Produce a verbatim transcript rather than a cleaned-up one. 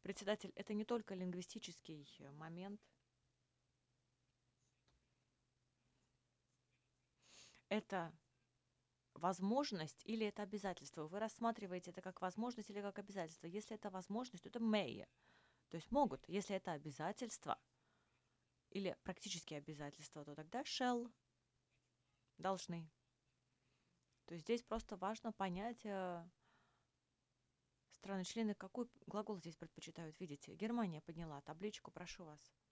Председатель, это не только лингвистический э, момент, это возможность или это обязательство. Вы рассматриваете это как возможность или как обязательство. Если это возможность, то это may. То есть могут. Если это обязательство или практически обязательство, то тогда shall, должны. То есть здесь просто важно понять, э, страны-члены, какой глагол здесь предпочитают. Видите, Германия подняла табличку, прошу вас.